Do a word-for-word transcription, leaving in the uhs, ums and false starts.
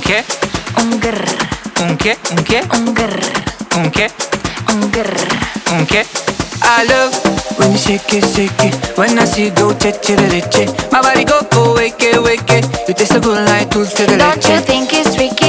che? Un grr. Un che? Un che? Un grr. Un che? Un grr. Un che? I love when you shake it, shake it. When I see you go, che che le leche. My body go, go, wake it, wake it. You taste so good like dulce de leche. Don't you think it's tricky?